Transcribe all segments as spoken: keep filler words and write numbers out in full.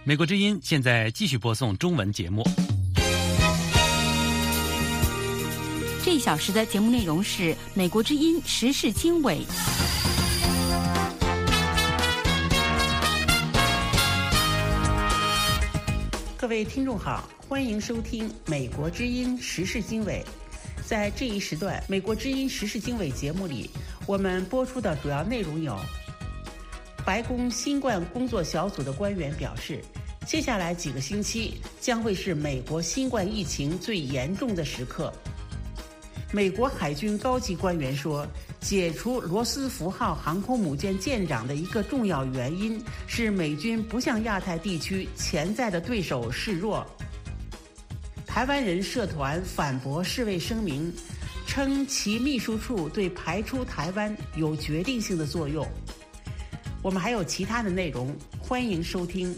美国之音现在继续播送中文节目。 这一小时的节目内容是美国之音时事经纬。 各位听众好，欢迎收听美国之音时事经纬。在这一时段美国之音时事经纬节目里，我们播出的主要内容有：白宫新冠工作小组的官员表示，接下来几个星期将会是美国新冠疫情最严重的时刻。美国海军高级官员说，解除罗斯福号航空母舰舰长的一个重要原因是美军不向亚太地区潜在的对手示弱。台湾人社团反驳世卫声明，称其秘书处对排出台湾有决定性的作用。我们还有其他的内容，欢迎收听。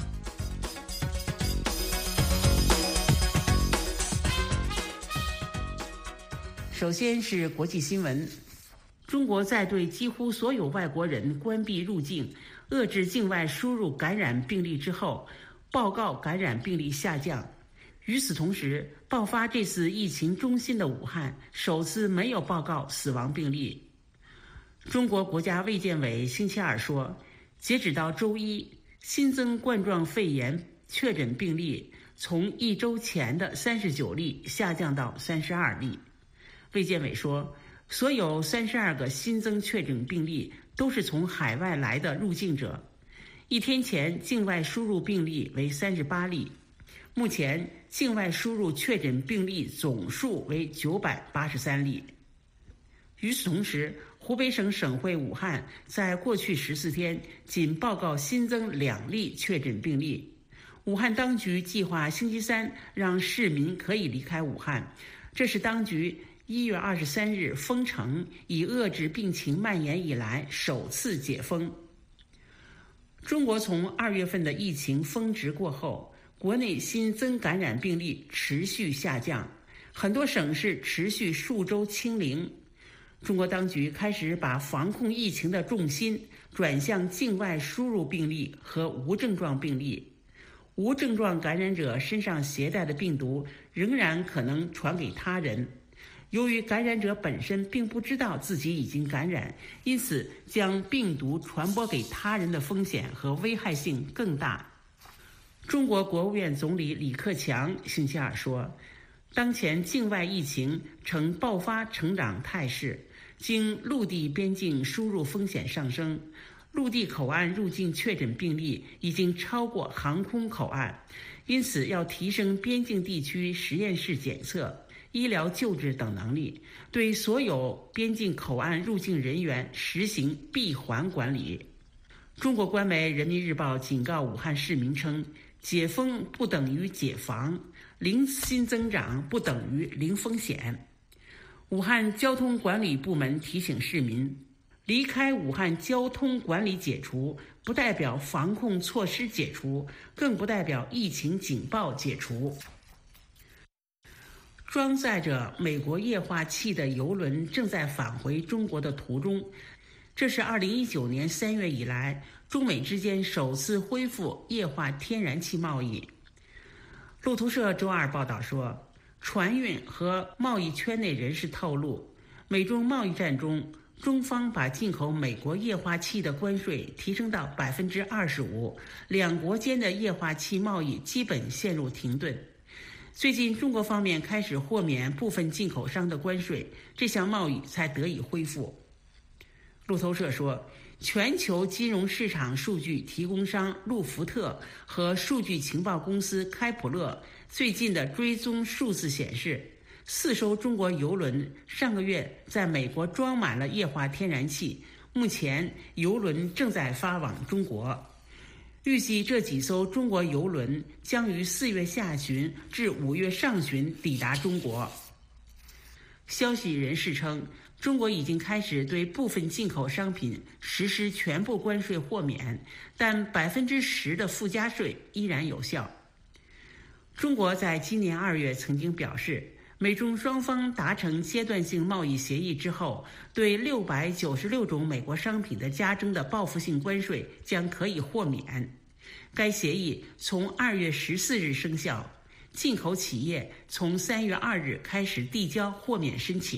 首先是国际新闻，中国在对几乎所有外国人关闭入境、遏制境外输入感染病例之后，报告感染病例下降。与此同时，爆发这次疫情中心的武汉首次没有报告死亡病例。中国国家卫健委星期二说，截止到周一，新增冠状肺炎确诊病例从一周前的三十九例下降到三十二例。卫健委说，所有三十二个新增确诊病例都是从海外来的入境者。一天前，境外输入病例为三十八例。目前，境外输入确诊病例总数为九百八十三例。与此同时，湖北省省会武汉在过去十四天仅报告新增两例确诊病例。武汉当局计划星期三让市民可以离开武汉，这是当局一月二十三日封城以遏制病情蔓延以来首次解封。中国从二月份的疫情峰值过后，国内新增感染病例持续下降，很多省市持续数周清零。中国当局开始把防控疫情的重心转向境外输入病例和无症状病例。无症状感染者身上携带的病毒仍然可能传给他人。由于感染者本身并不知道自己已经感染，因此将病毒传播给他人的风险和危害性更大。中国国务院总理李克强星期二说，当前境外疫情呈爆发成长态势，经陆地边境输入风险上升，陆地口岸入境确诊病例已经超过航空口岸，因此要提升边境地区实验室检测、医疗救治等能力，对所有边境口岸入境人员实行闭环管理。中国官媒人民日报警告武汉市民称，解封不等于解防，零新增长不等于零风险。武汉交通管理部门提醒市民，离开武汉交通管理解除，不代表防控措施解除，更不代表疫情警报解除。装载着美国液化气的邮轮正在返回中国的途中，这是二零一九年三月以来中美之间首次恢复液化天然气贸易。路透社周二报道说，船运和贸易圈内人士透露，美中贸易战中，中方把进口美国液化气的关税提升到百分之二十五，两国间的液化气贸易基本陷入停顿。最近，中国方面开始豁免部分进口商的关税，这项贸易才得以恢复。路透社说，全球金融市场数据提供商路福特和数据情报公司开普勒最近的追踪数字显示，四艘中国邮轮上个月在美国装满了液化天然气，目前邮轮正在发往中国。预计这几艘中国邮轮将于四月下旬至五月上旬抵达中国。消息人士称，中国已经开始对部分进口商品实施全部关税豁免，但百分之十的附加税依然有效。中国在今年二月曾经表示，美中双方达成阶段性贸易协议之后，对六百九十六种美国商品的加征的报复性关税将可以豁免。 该协议从二月十四日生效，进口企业从三月二日开始递交豁免申请。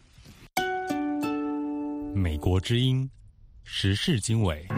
美国之音时事经纬。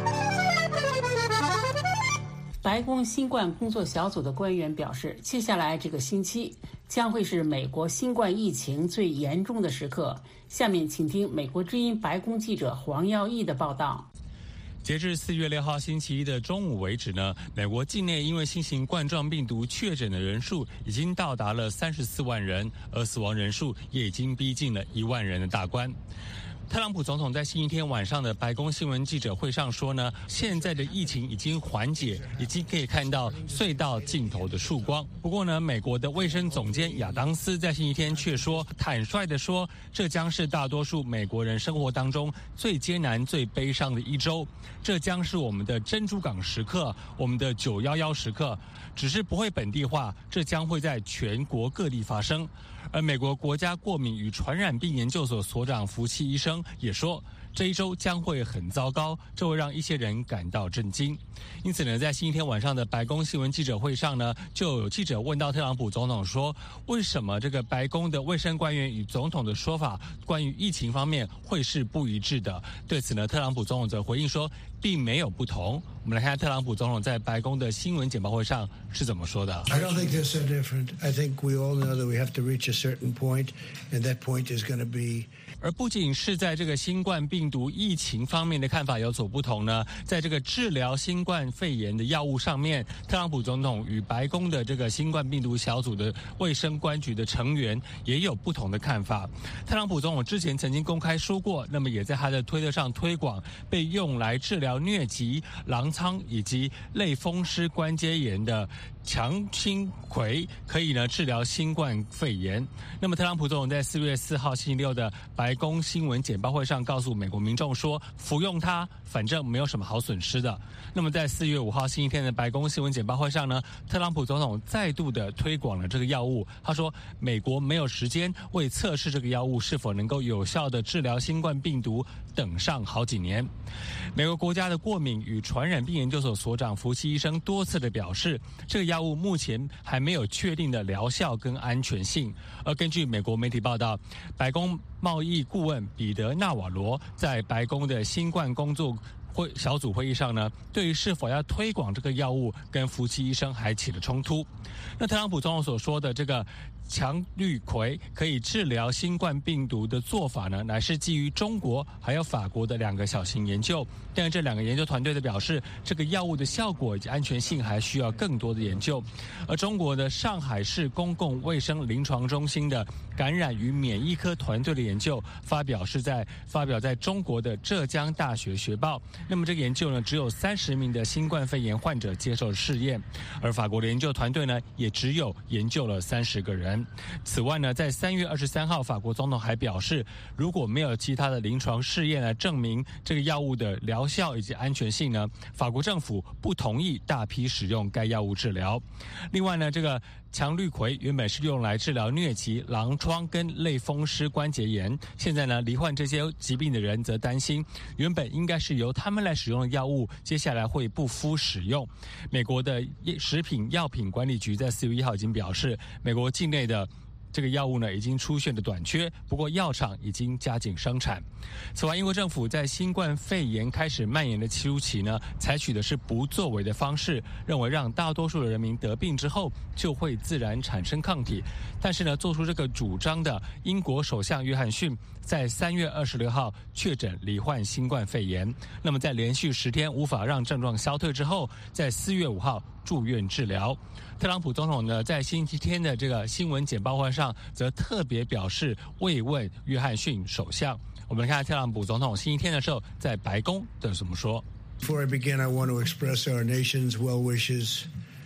白宫新冠工作小组的官员表示，接下来这个星期将会是美国新冠疫情最严重的时刻。下面请听美国之音白宫记者黄耀义的报道。 截至四月六号星期一的中午为止呢，美国境内因为新型冠状病毒确诊的人数已经到达了三十四万人，而死亡人数也已经逼近了一万人的大关。特朗普总统在星期天晚上的白宫新闻记者会上说呢，现在的疫情已经缓解，已经可以看到隧道尽头的曙光。不过呢，美国的卫生总监亚当斯在星期天却说，坦率地说，这将是大多数美国人生活当中最艰难、最悲伤的一周。这将是我们的珍珠港时刻，我们的九一一时刻，只是不会本地化，这将会在全国各地发生。而美国国家过敏与传染病研究所所长福奇医生也说，这一周将会很糟糕，这会让一些人感到震惊。因此呢，在星期天晚上的白宫新闻记者会上呢，就有记者问到特朗普总统说，为什么这个白宫的卫生官员与总统的说法关于疫情方面会是不一致的？对此呢，特朗普总统则回应说，并没有不同。我们来看看特朗普总统在白宫的新闻简报会上是怎么说的。 I don't think they're so different. I think we all know that we have to reach a certain point, and that point is going to be 而不仅是在这个新冠病毒疫情方面的看法有所不同呢，在这个治疗新冠肺炎的药物上面，特朗普总统与白宫的这个新冠病毒小组的卫生官局的成员也有不同的看法。特朗普总统之前曾经公开说过，那么也在他的推特上推广被用来治疗疟疾、狼疮以及类风湿关节炎的强心葵可以呢治疗新冠肺炎。那么特朗普总统在四月四号星期六的白宫新闻简报会上告诉美国民众说，服用它反正没有什么好损失的。那么在四月五号星期天的白宫新闻简报会上呢，特朗普总统再度的推广了这个药物。他说，美国没有时间为测试这个药物是否能够有效的治疗新冠病毒等上好几年。美国国家的过敏与传染病研究所所长福奇医生多次的表示，这个药物目前还没有确定的疗效跟安全性。而根据美国媒体报道，白宫贸易顾问彼得纳瓦罗在白宫的新冠工作会小组会议上呢，对于是否要推广这个药物，跟福奇医生还起了冲突。那特朗普总统所说的这个羟氯喹可以治疗新冠病毒的做法呢，乃是基于中国还有法国的两个小型研究。但是这两个研究团队的表示，这个药物的效果以及安全性还需要更多的研究。而中国的上海市公共卫生临床中心的感染与免疫科团队的研究发表是在发表在中国的浙江大学学报。那么这个研究呢，只有三十名的新冠肺炎患者接受试验，而法国的研究团队呢，也只有研究了三十个人。此外呢，在三月二十三号，法国总统还表示，如果没有其他的临床试验来证明这个药物的疗效以及安全性呢，法国政府不同意大批使用该药物治疗。另外呢，这个羟氯喹原本是用来治疗疟疾、狼疮跟类风湿关节炎，现在呢，罹患这些疾病的人则担心，原本应该是由他们来使用的药物，接下来会不敷使用。美国的食品药品管理局在四月一号已经表示，美国境内的这个药物呢已经出现了短缺，不过药厂已经加紧生产。此外，英国政府在新冠肺炎开始蔓延的初期呢，采取的是不作为的方式，认为让大多数的人民得病之后就会自然产生抗体。但是呢，做出这个主张的英国首相约翰逊在三月二十六号确诊罹患新冠肺炎。那么在连续十天无法让症状消退之后，在四月五号住院治疗。特朗普总统呢，在星期天的这个新闻简报会上，则特别表示慰问约翰逊首相。我们来看特朗普总统星期天的时候在白宫的怎么说。 Before I begin, I want to express our nation's well wishes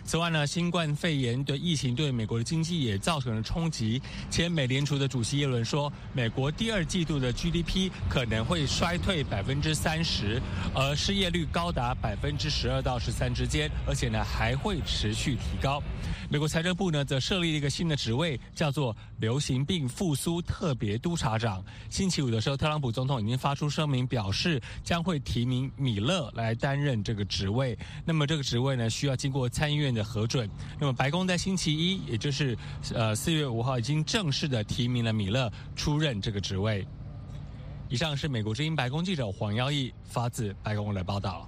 此外呢，新冠肺炎的疫情对美国的经济也造成了冲击。前美联储的主席耶伦说，美国第二季度的 G D P 可能会衰退百分之三十，而失业率高达百分之十二到十三之间，而且呢还会持续提高。美国财政部呢则设立了一个新的职位，叫做流行病复苏特别督察长。星期五的时候，特朗普总统已经发出声明，表示将会提名米勒来担任这个职位。那么这个职位呢，需要经过参议院的核准。那么白宫在星期一，也就是呃四月五号，已经正式的提名了米勒出任这个职位。以上是美国之音白宫记者黄耀义发自白宫的报道。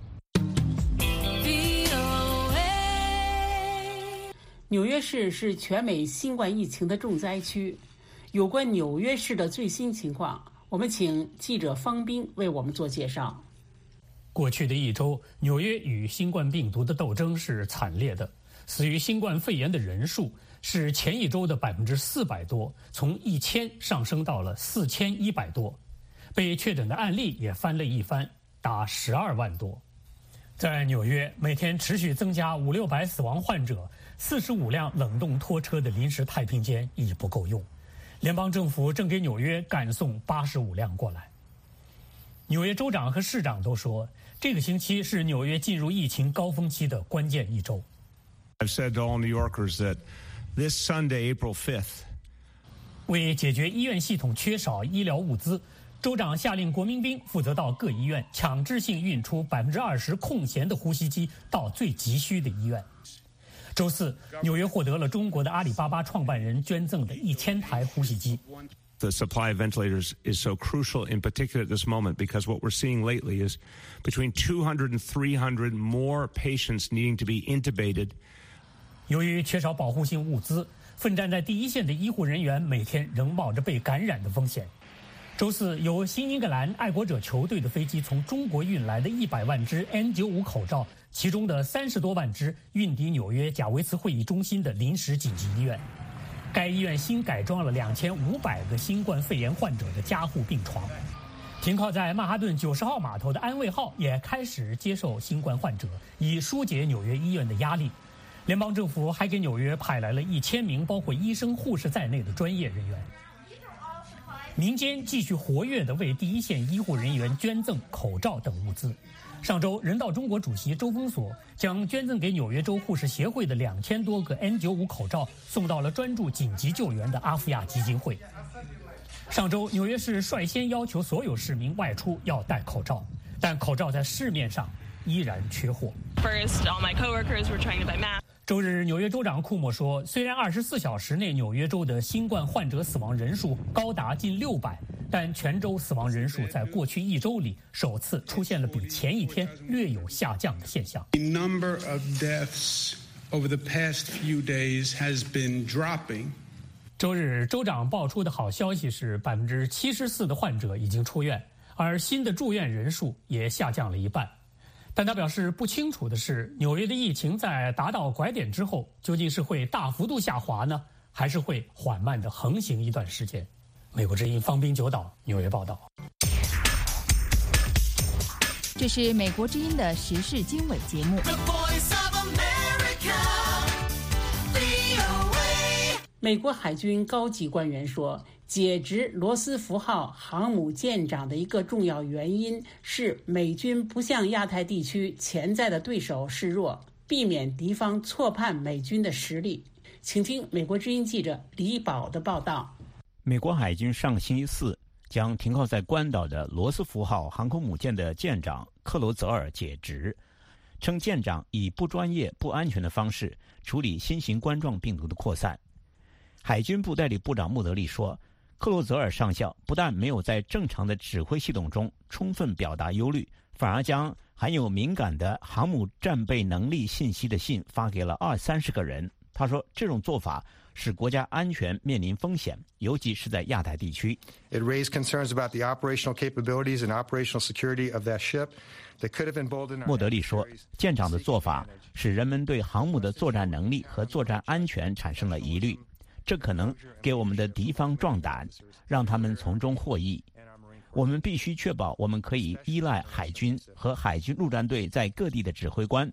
纽约市是全美新冠疫情的重灾区。有关纽约市的最新情况，我们请记者方斌为我们做介绍。 过去的一周，纽约与新冠病毒的斗争是惨烈的，死于新冠肺炎的人数是前一周的百分之四百多，从一千上升到了四千一百多，被确诊的案例也翻了一番，达十二万多。在纽约，每天持续增加五六百死亡患者，四十五辆冷冻拖车的临时太平间已不够用。联邦政府正给纽约赶送八十五辆过来。纽约州长和市长都说，这个星期是纽约进入疫情高峰期的关键一周。 I've said to all New Yorkers that this Sunday, April fifth, 为解决医院系统缺少医疗物资，州长下令国民兵负责到各医院强制性运出百分之二十空闲的呼吸机到最急需的医院。周四，纽约获得了中国的阿里巴巴创办人捐赠的一千台呼吸机。 The supply of ventilators is so crucial, in particular at this moment, because what we're seeing lately is between two hundred and three hundred more patients needing to be intubated. 由于缺少保护性物资，奋战在第一线的医护人员每天仍冒着被感染的风险。周四，由新英格兰爱国者球队的飞机从中国运来的一百万只 N 九十五 口罩，其中的三十多万只运抵纽约贾维茨会议中心的临时紧急医院。该医院新改装了两千五百个新冠肺炎患者的加护病床。停靠在曼哈顿九十号码头的安慰号也开始接受新冠患者，以疏解纽约医院的压力。联邦政府还给纽约派来了一千名包括医生、护士在内的专业人员。民间继续活跃地为第一线医护人员捐赠口罩等物资。上周，人道中国主席周峰锁将捐赠给纽约州护士协会的两千多个 N 九十五 口罩送到了专注紧急救援的阿富亚基金会。上周，纽约市率先要求所有市民外出要戴口罩，但口罩在市面上依然缺货。 First, all my coworkers were trying to buy masks. 周日，纽约州长库莫说，虽然二十四小时内纽约州的新冠患者死亡人数高达近六百，但全州死亡人数在过去一周里首次出现了比前一天略有下降的现象。 The number of deaths over the past few days has been dropping. 周日，州长爆出的好消息是，百分之七十四的患者已经出院，而新的住院人数也下降了一半。但他表示，不清楚的是，纽约的疫情在达到拐点之后，究竟是会大幅度下滑呢，还是会缓慢地横行一段时间？美国之音方斌九岛纽约报道。 这是美国之音的时事经纬节目。 美国海军高级官员说，解职罗斯福号航母舰长的一个重要原因是美军不向亚太地区潜在的对手示弱，避免敌方错判美军的实力。请听美国之音记者李宝的报道。 美国海军上星期四将停靠在关岛的罗斯福号航空母舰的舰长克罗泽尔解职，称舰长以不专业、不安全的方式处理新型冠状病毒的扩散。海军部代理部长穆德利说，克罗泽尔上校不但没有在正常的指挥系统中充分表达忧虑，反而将含有敏感的航母战备能力信息的信发给了二三十个人。他说，这种做法使国家安全面临风险，尤其是在亚太地区。 It raised concerns about the operational capabilities and operational security of that ship that could have emboldened our 莫德利说，舰长的做法使人们对航母的作战能力和作战安全产生了疑虑，这可能给我们的敌方壮胆，让他们从中获益。我们必须确保我们可以依赖海军和海军陆战队在各地的指挥官，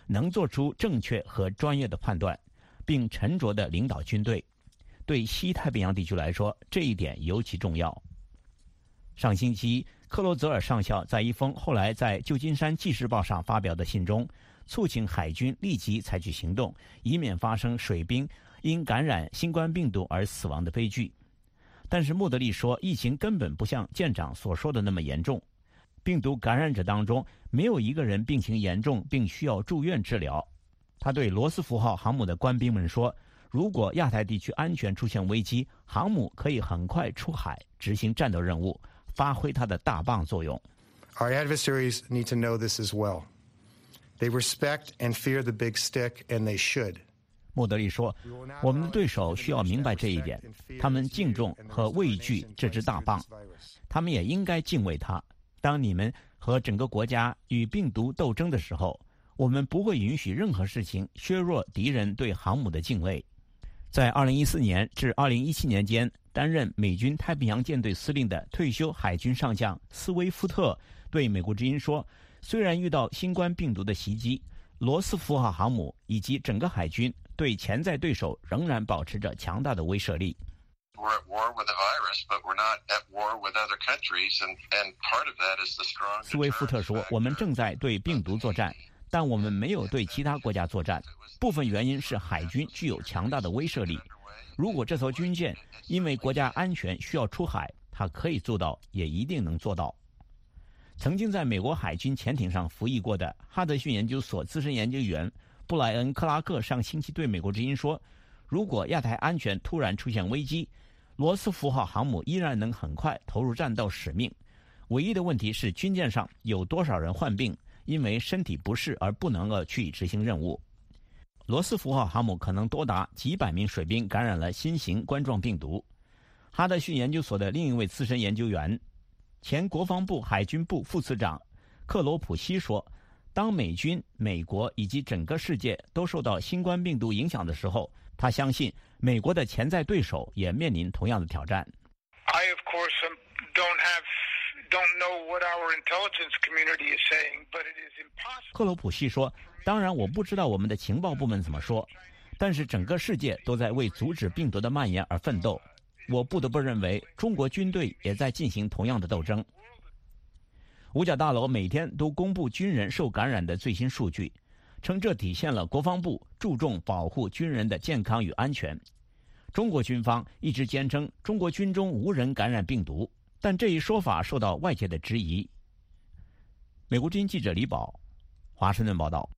能做出正确和专业的判断，并沉着地领导军队。对西太平洋地区来说，这一点尤其重要。上星期，克罗泽尔上校在一封后来在旧金山纪事报上发表的信中，促请海军立即采取行动，以免发生水兵因感染新冠病毒而死亡的悲剧。但是莫德利说，疫情根本不像舰长所说的那么严重，病毒感染者当中没有一个人病情严重并需要住院治疗。他对罗斯福号航母的官兵们说，如果亚太地区安全出现危机，航母可以很快出海执行战斗任务，发挥它的大棒作用。 Our adversaries need to know this as well. They respect and fear the big stick, and they should. 莫德利说，我们的对手需要明白这一点，他们敬重和畏惧这只大棒，他们也应该敬畏它。当你们和整个国家与病毒斗争的时候，我们不会允许任何事情削弱敌人对航母的敬畏。在二零一四年至二零一七年间，担任美军太平洋舰队司令的退休海军上将斯威夫特对美国之音说，虽然遇到新冠病毒的袭击，罗斯福号航母以及整个海军对潜在对手仍然保持着强大的威慑力。 We're at war with the virus, but we're not at war with other countries, and, and part of that is the strong... 斯威夫特说，我们正在对病毒作战，但我们没有对其他国家作战。部分原因是海军具有强大的威慑力。如果这艘军舰因为国家安全需要出海，它可以做到，也一定能做到。曾经在美国海军潜艇上服役过的哈德逊研究所资深研究员布莱恩·克拉克上星期对美国之音说，如果亚太安全突然出现危机，罗斯福号航母依然能很快投入战斗使命。唯一的问题是军舰上有多少人患病，因为身体不适而不能够去执行任务。罗斯福号航母可能多达几百名水兵感染了新型冠状病毒。哈德逊研究所的另一位资深研究员，前国防部海军部副次长克罗普西说，当美军、美国以及整个世界都受到新冠病毒影响的时候，他相信美国的潜在对手也面临同样的挑战。 I, of course, don't have, don't know what our intelligence community is saying, but it is impossible. 克罗普西说，当然我不知道我们的情报部门怎么说，但是整个世界都在为阻止病毒的蔓延而奋斗。我不得不认为，中国军队也在进行同样的斗争。五角大楼每天都公布军人受感染的最新数据，称这体现了国防部注重保护军人的健康与安全。中国军方一直坚称中国军中无人感染病毒，但这一说法受到外界的质疑。美国之音记者李宝，华盛顿报道。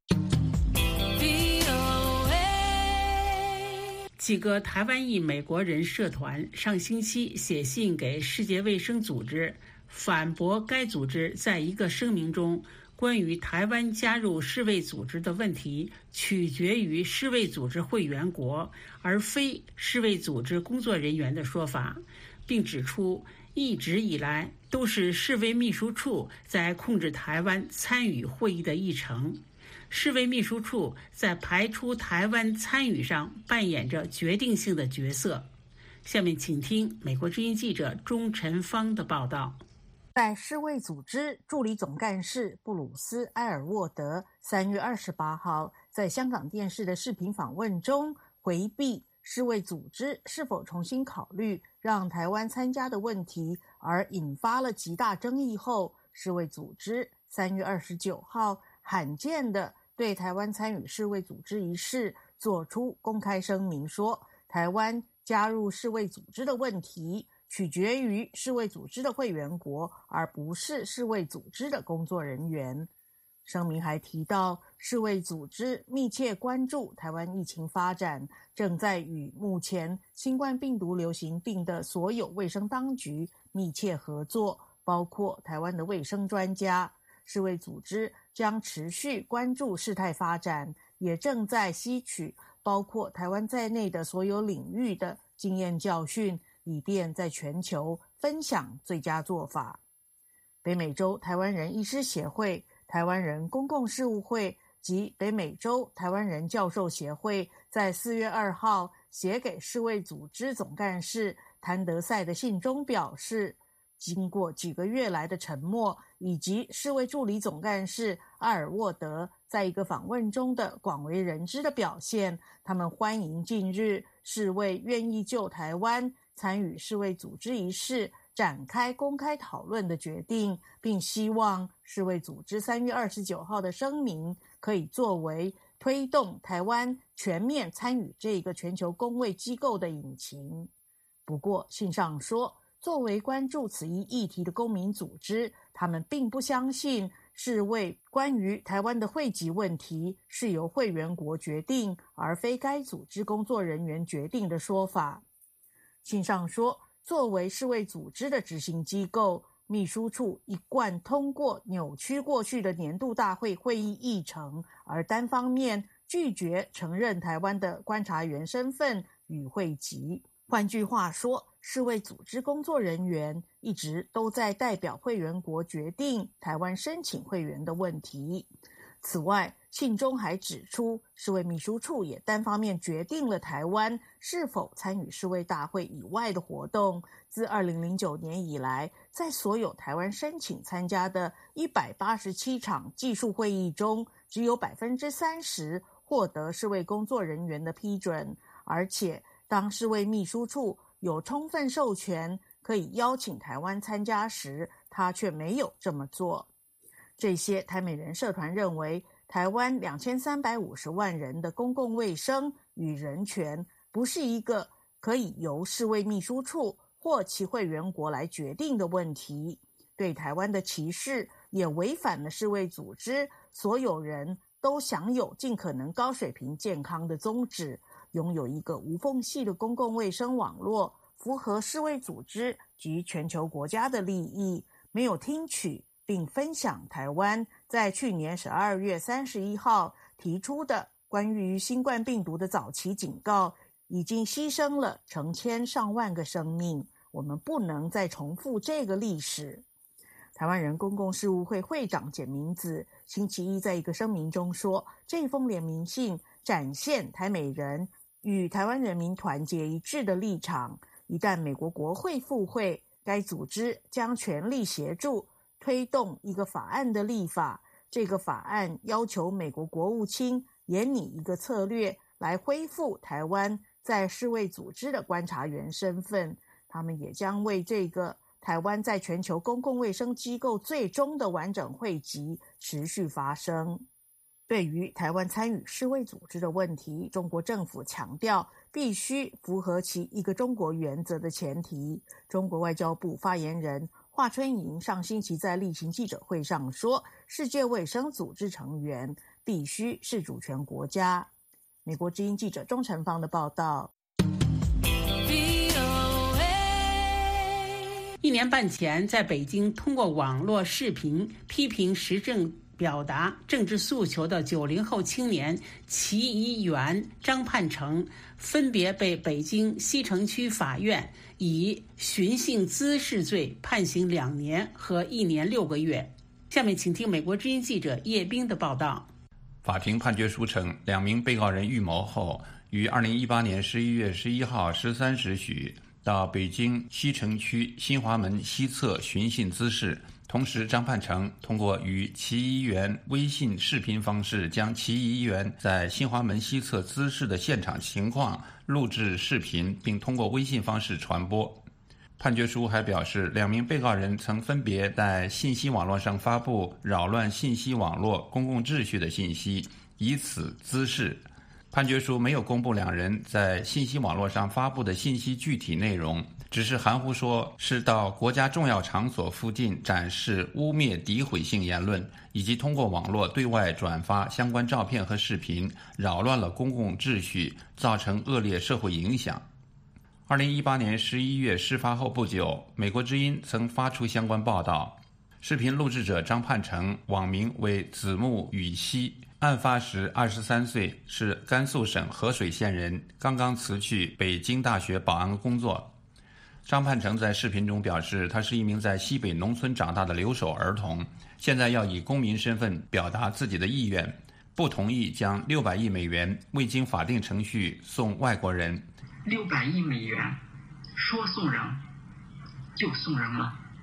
几个台湾裔美国人社团上星期写信给世界卫生组织，反驳该组织在一个声明中关于台湾加入世卫组织的问题取决于世卫组织会员国而非世卫组织工作人员的说法，并指出一直以来都是世卫秘书处在控制台湾参与会议的议程。世卫秘书处在排除台湾参与上扮演着决定性的角色。下面请听美国之音记者钟晨芳的报道。 在世卫组织助理总干事布鲁斯·埃尔沃德三月二十八号在香港电视的视频访问中回避世卫组织是否重新考虑让台湾参加的问题，而引发了极大争议后，世卫组织三月二十九号罕见的对台湾参与世卫组织一事做出公开声明，说台湾加入世卫组织的问题取决于世卫组织的会员国，而不是世卫组织的工作人员。声明还提到，世卫组织密切关注台湾疫情发展，正在与目前新冠病毒流行病的所有卫生当局密切合作，包括台湾的卫生专家。世卫组织将持续关注事态发展，也正在吸取包括台湾在内的所有领域的经验教训，以便在全球分享最佳做法。北美洲台湾人医师协会、台湾人公共事务会及北美洲台湾人教授协会在四月二号写给世卫组织总干事谭德赛的信中表示， 经过几个月来的沉默，以及世卫助理总干事阿尔沃德在一个访问中的广为人知的表现，他们欢迎近日世卫愿意就台湾参与世卫组织一事展开公开讨论的决定，并希望世卫组织三月二十九号的声明可以作为推动台湾全面参与这个全球公卫机构的引擎。不过信上说，作为关注此一议题的公民组织，他们并不相信世卫关于台湾的惠及问题是由会员国决定，而非该组织工作人员决定的说法。信上说，作为世卫组织的执行机构，秘书处一贯通过扭曲过去的年度大会会议议程，而单方面拒绝承认台湾的观察员身份与会籍。换句话说，世卫组织工作人员一直都在代表会员国决定台湾申请会员的问题。此外，信中还指出，世卫秘书处也单方面决定了台湾是否参与世卫大会以外的活动。自二零零九年以来，在所有台湾申请参加的一百八十七场技术会议中，只有 百分之三十 获得世卫工作人员的批准，而且当世卫秘书处有充分授权可以邀请台湾参加时，他却没有这么做。这些台美人社团认为，台湾两千三百五十万人的公共卫生与人权不是一个可以由世卫秘书处或其会员国来决定的问题。对台湾的歧视也违反了世卫组织所有人都享有尽可能高水平健康的宗旨。拥有一个无缝隙的公共卫生网络，符合世卫组织及全球国家的利益。没有听取并分享台湾在去年十二月三十一号提出的关于新冠病毒的早期警告，已经牺牲了成千上万个生命。我们不能再重复这个历史。台湾人公共事务会会长简明子星期一在一个声明中说，这封联名信展现台美人与台湾人民团结一致的立场。一旦美国国会复会，该组织将全力协助推动一个法案的立法。这个法案要求美国国务卿研拟一个策略来恢复台湾在世卫组织的观察员身份。他们也将为这个台湾在全球公共卫生机构最终的完整汇集持续发声。对于台湾参与世卫组织的问题，中国政府强调必须符合其一个中国原则的前提。中国外交部发言人华春莹上星期在例行记者会上说，世界卫生组织成员必须是主权国家。美国之音记者钟成芳的报道。 一年半前，在北京通过网络视频批评时政表达政治诉求的九零后青年齐一元、张盼成分别被北京西城区法院以寻衅滋事罪判刑两年和一年六个月。下面请听美国之音记者叶冰的报道。 法庭判决书称，两名被告人预谋后，于二零一八年十一月十一号十三时许到北京西城区新华门西侧寻衅滋事。同时，张盼成通过与齐一元微信视频方式，将齐一元在新华门西侧滋事的现场情况录制视频，并通过微信方式传播。判决书还表示，两名被告人曾分别在信息网络上发布扰乱信息网络公共秩序的信息，以此滋事。判决书没有公布两人在信息网络上发布的信息具体内容，只是含糊说是到国家重要场所附近展示污蔑诋毁性言论，以及通过网络对外转发相关照片和视频，扰乱了公共秩序，造成恶劣社会影响。二零一八年十一月事发后不久，美国之音曾发出相关报道。视频录制者张盼成，网名为子木羽西，案发时二十三岁，是甘肃省合水县人，刚刚辞去北京大学保安工作。张盼成在视频中表示，他是一名在西北农村长大的留守儿童，现在要以公民身份表达自己的意愿，不同意将六百亿美元未经法定程序送外国人。 六百亿美元，说送人就送人了。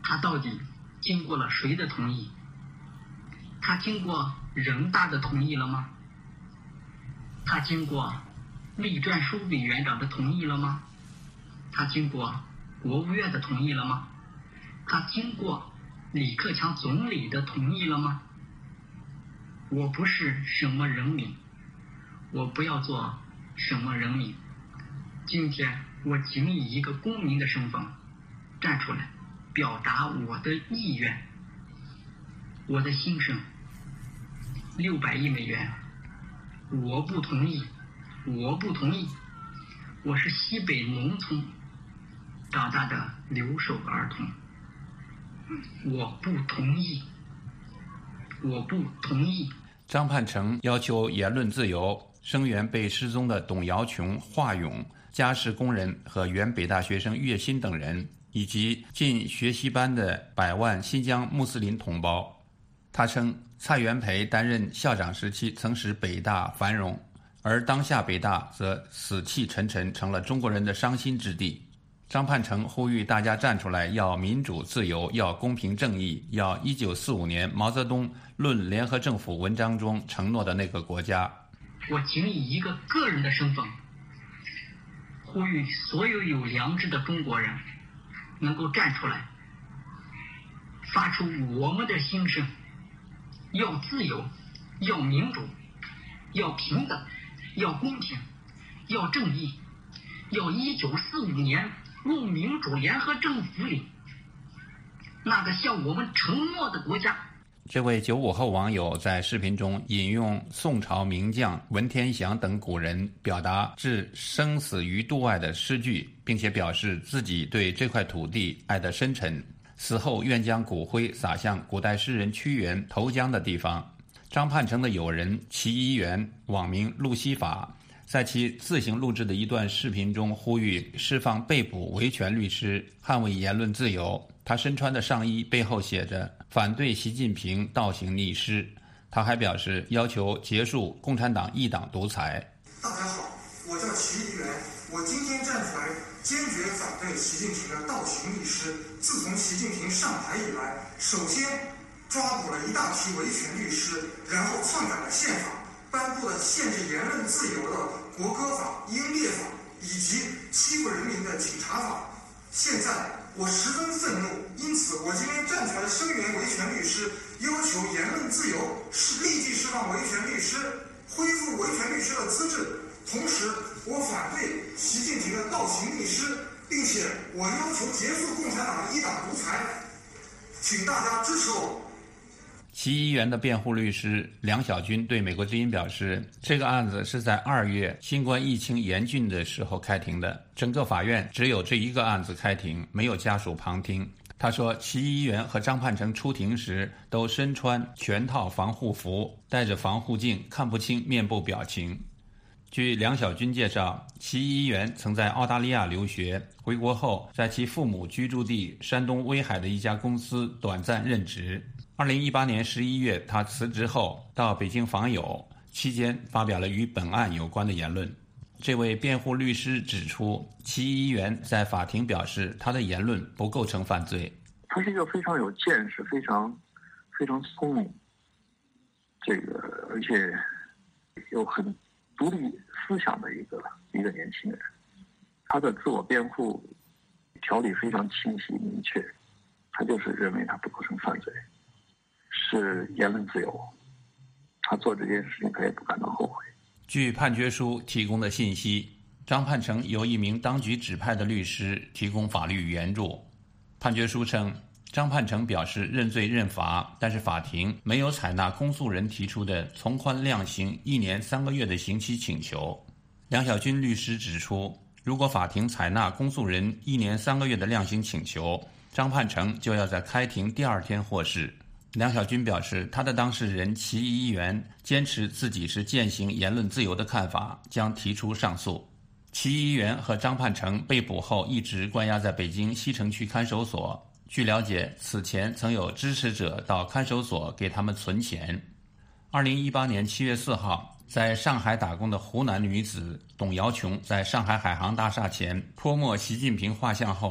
他到底经过了谁的同意？他经过人大的同意了吗？他经过栗战书委员长的同意了吗？他经过国务院的同意了吗？他经过李克强总理的同意了吗？我不是什么人民，我不要做什么人民。今天我仅以一个公民的身份站出来，表达我的意愿。我的心声，六百亿美元，我不同意，我不同意。我是西北农村长大的留守儿童，我不同意，我不同意。 张盼成要求言论自由，声援被失踪的董瑶琼、华勇、家事工人和原北大学生岳鑫等人，以及进学习班的百万新疆穆斯林同胞。他称，蔡元培担任校长时期曾使北大繁荣，而当下北大则死气沉沉，成了中国人的伤心之地。张盼成呼吁大家站出来，要民主自由，要公平正义，要一九四五年毛泽东论联合政府文章中承诺的那个国家。 我仅以一个个人的身份，呼吁所有有良知的中国人能够站出来，发出我们的心声，要自由，要民主，要平等，要公平，要正义，要一九四五年论民主联合政府里那个向我们承诺的国家。 这位九五后网友在视频中引用宋朝名将文天祥等古人表达置生死于度外的诗句，并且表示自己对这块土地爱得深沉，死后愿将骨灰撒向古代诗人屈原投江的地方。张盼成的友人齐一元，网名路西法，在其自行录制的一段视频中呼吁释放被捕维权律师，捍卫言论自由。他身穿的上衣背后写着反对习近平倒行逆施。他还表示要求结束共产党一党独裁。 大家好，我叫齐一元，我今天站出来坚决反对习近平的倒行逆施。自从习近平上台以来，首先抓捕了一大批维权律师，然后篡改了宪法，颁布了限制言论自由的国歌法、英烈法，以及欺负人民的警察法。现在我十分愤怒，因此我今天站出来声援维权律师，要求言论自由，是立即释放维权律师，恢复维权律师的资质。同时，我反对习近平的倒行逆施，并且我要求结束共产党的一党独裁，请大家支持我。 齐一元的辩护律师梁小军对美国之音表示，这个案子是在二月新冠疫情严峻的时候开庭的，整个法院只有这一个案子开庭，没有家属旁听。他说，齐一元和张盼成出庭时都身穿全套防护服，戴着防护镜，看不清面部表情。据梁小军介绍，齐一元曾在澳大利亚留学，回国后在其父母居住地山东威海的一家公司短暂任职。二零一八年十一月，他辞职后到北京访友，期间发表了与本案有关的言论。这位辩护律师指出，齐一元在法庭表示，他的言论不构成犯罪。 他是一个非常有见识、非常非常聪明，这个而且有很独立思想的一个一个年轻人。他的自我辩护条理非常清晰明确，他就是认为他不构成犯罪。是言论自由，他做这件事情他也不感到后悔。 据判决书提供的信息，张盼成由一名当局指派的律师提供法律援助。判决书称，张盼成表示认罪认罚，但是法庭没有采纳公诉人提出的从宽量刑一年三个月的刑期请求。梁小军律师指出，如果法庭采纳公诉人一年三个月的量刑请求，张盼成就要在开庭第二天获释。梁小军表示，他的当事人齐一元坚持自己是践行言论自由的看法，将提出上诉。齐一元和张盼成被捕后一直关押在北京西城区看守所。据了解，此前曾有支持者到看守所给他们存钱。二零一八年七月四号，在上海打工的湖南女子董瑶琼在上海海航大厦前泼墨习近平画像后，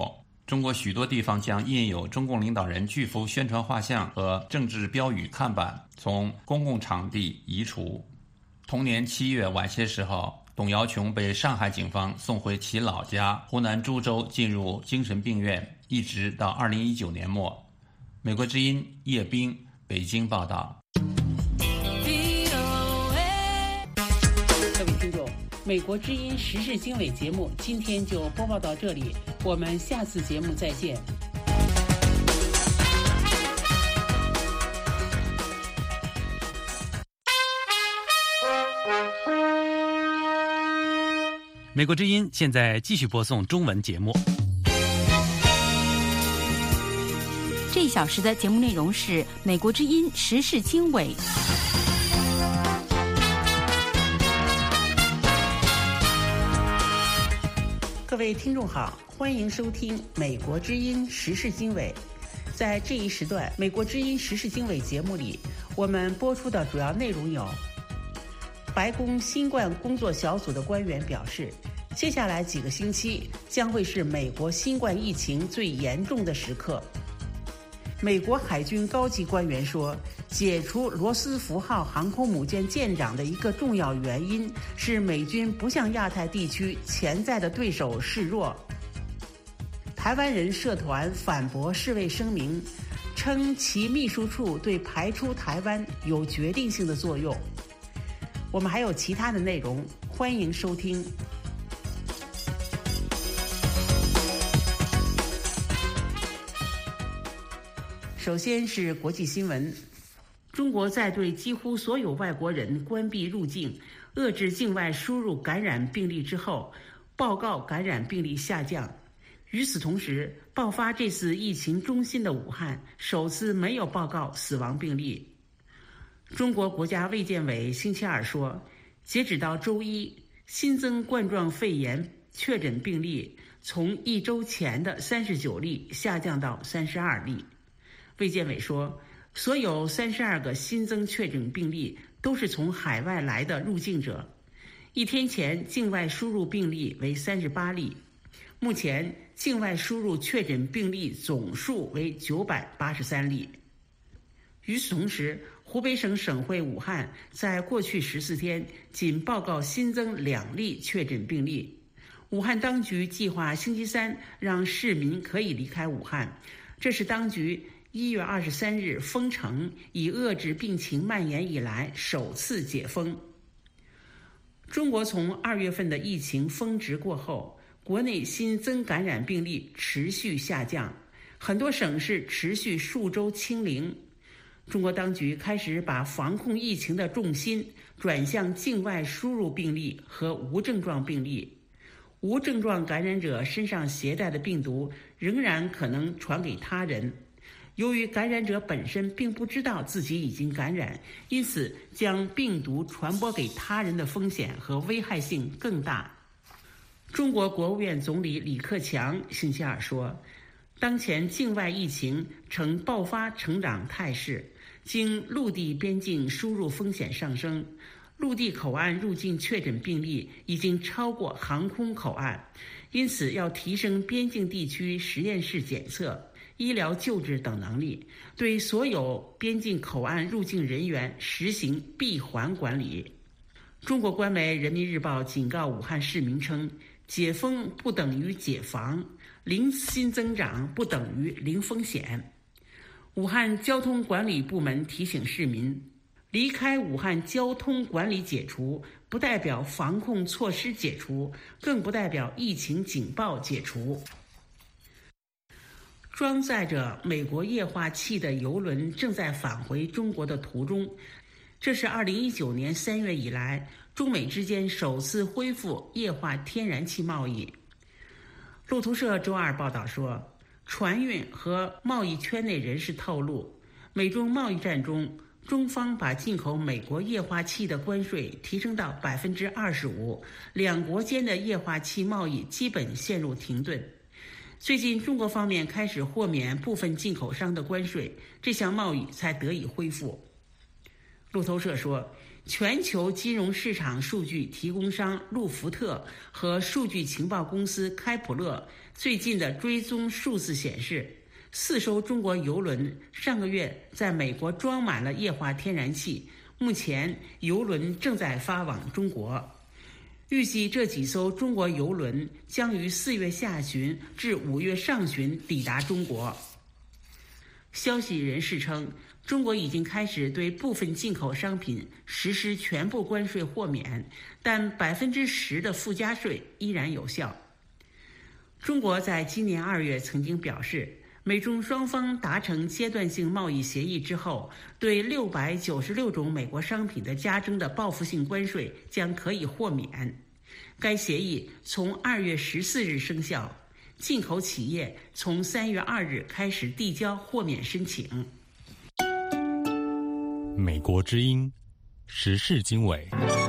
中国许多地方将印有中共领导人巨幅宣传画像和政治标语看板从公共场地移除。同年七月晚些时候，董瑶琼被上海警方送回其老家湖南株洲，进入精神病院，一直到二零一九年末。美国之音叶冰北京报道。 各位听众，美国之音时事经纬节目今天就播报到这里，我们下次节目再见。 美国之音现在继续播送中文节目。 这一小时的节目内容是美国之音时事经纬。 各位听众好，欢迎收听美国之音时事经纬。在这一时段美国之音时事经纬节目里，我们播出的主要内容有：白宫新冠工作小组的官员表示，接下来几个星期将会是美国新冠疫情最严重的时刻。美国海军高级官员说，解除罗斯福号航空母舰舰长的一个重要原因是美军不向亚太地区潜在的对手示弱。台湾人社团反驳世卫声明，称其秘书处对排出台湾有决定性的作用。我们还有其他的内容，欢迎收听。首先是国际新闻，中国在对几乎所有外国人关闭入境、遏制境外输入感染病例之后，报告感染病例下降。与此同时，爆发这次疫情中心的武汉首次没有报告死亡病例。中国国家卫健委星期二说，截止到周一，新增冠状肺炎确诊病例从一周前的三十九例下降到三十二例。卫健委说，所有三十二个新增确诊病例都是从海外来的入境者。一天前境外输入病例为三十八例，目前境外输入确诊病例总数为九百八十三例。与此同时，湖北省省会武汉在过去十四天仅报告新增两例确诊病例。武汉当局计划星期三让市民可以离开武汉，这是当局一月二十三日封城以遏制病情蔓延以来首次解封。中国从二月份的疫情峰值过后，国内新增感染病例持续下降，很多省市持续数周清零。中国当局开始把防控疫情的重心转向境外输入病例和无症状病例。无症状感染者身上携带的病毒仍然可能传给他人。由于感染者本身并不知道自己已经感染，因此将病毒传播给他人的风险和危害性更大。中国国务院总理李克强星期二说，当前境外疫情呈爆发成长态势，经陆地边境输入风险上升，陆地口岸入境确诊病例已经超过航空口岸，因此要提升边境地区实验室检测、医疗救治等能力，对所有边境口岸入境人员实行闭环管理。中国官媒《人民日报》警告武汉市民称，解封不等于解防，零新增长不等于零风险。武汉交通管理部门提醒市民，离开武汉交通管理解除，不代表防控措施解除，更不代表疫情警报解除。装载着美国液化气的邮轮正在返回中国的途中，这是二零一九年三月以来中美之间首次恢复液化天然气贸易。路透社周二报道说，船运和贸易圈内人士透露，美中贸易战中，中方把进口美国液化气的关税提升到百分之二十五，两国间的液化气贸易基本陷入停顿。最近，中国方面开始豁免部分进口商的关税，这项贸易才得以恢复。路透社说， 全球金融市场数据提供商路福特和数据情报公司开普勒最近的追踪数字显示，四艘中国邮轮上个月在美国装满了液化天然气，目前邮轮正在发往中国。预计这几艘中国邮轮将于四月下旬至五月上旬抵达中国。消息人士称，中国已经开始对部分进口商品实施全部关税豁免，但百分之十的附加税依然有效。中国在今年二月曾经表示，美中双方达成阶段性贸易协议之后，对六百九十六种美国商品的加征的报复性关税将可以豁免。该协议从二月十四日生效，进口企业从三月二日开始递交豁免申请。 美国之音，时事经纬。